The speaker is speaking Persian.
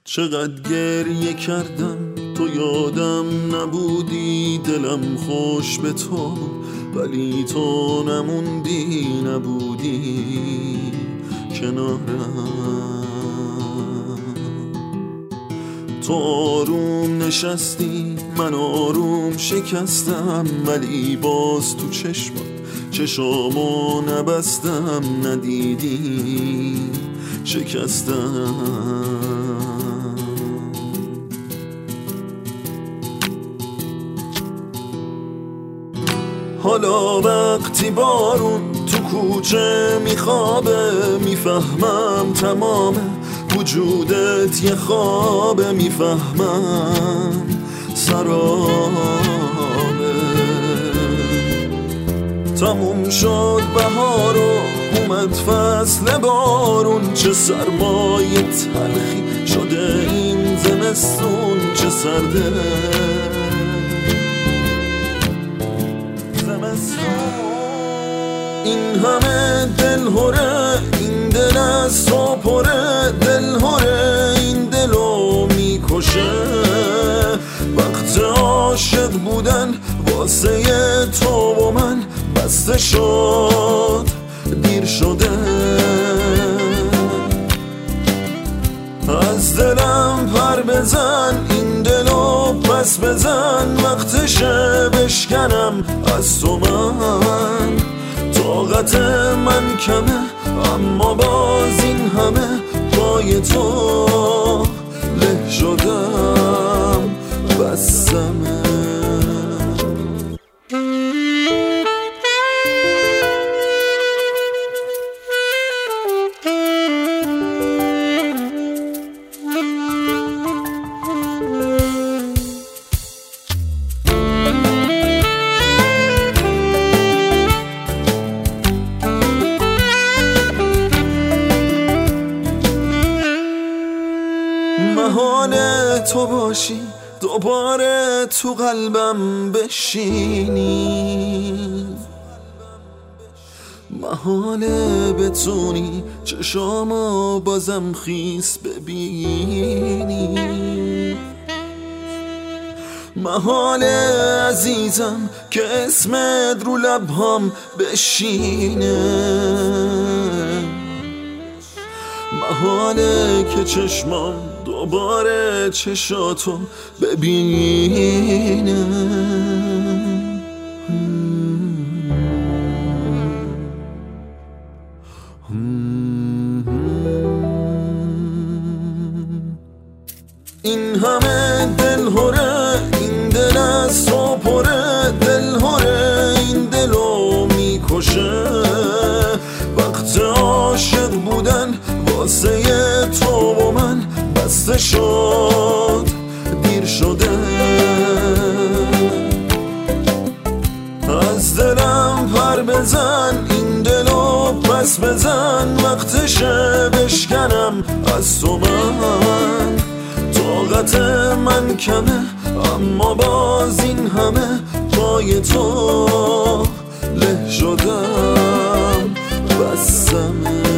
چقدر گریه کردم تو یادم نبودی، دلم خوش به تو ولی تو نموندی، نبودی کنارم. تو آروم نشستی من آروم شکستم، ولی باز تو چشامو نبستم، ندیدی شکستم. حالا وقتی بارون تو کوچه میخوابه، میفهمم تمام وجودت یه خوابه، میفهمم سرابه. تموم شد بهار و اومد فصل بارون، چه سرمایه تلخی شده این زمستون، چه سرده این همه دلهوره، این دل از تو پره، دلهوره این دلو میکشه. وقت عاشق بودن واسه تو و من بسته شد، دیر شده. از دلم پر بزن این دلو پس بزن، وقتشه بشکنم از تو من. طاقت من کمه اما باز این همه پای تو له شدم، بسمه. محاله تو باشی دوباره تو قلبم بشینی، محاله بتونی چشامو بازم خیس ببینی، محاله عزیزم که اسمت رو لبهام بشینه، محاله که چشمام دوباره چشاتو ببینه. این همه دلهوره، این دل از تو پره، دلهوره این دلو میکشه. وقت عاشق بودن واسه تو و من بسته شد، دیر شده. از دلم پر بزن این دلو پس بزن، وقتشه بشکنم از تو من. طاقت من کمه اما باز این همه پای تو له شدم، بسمه.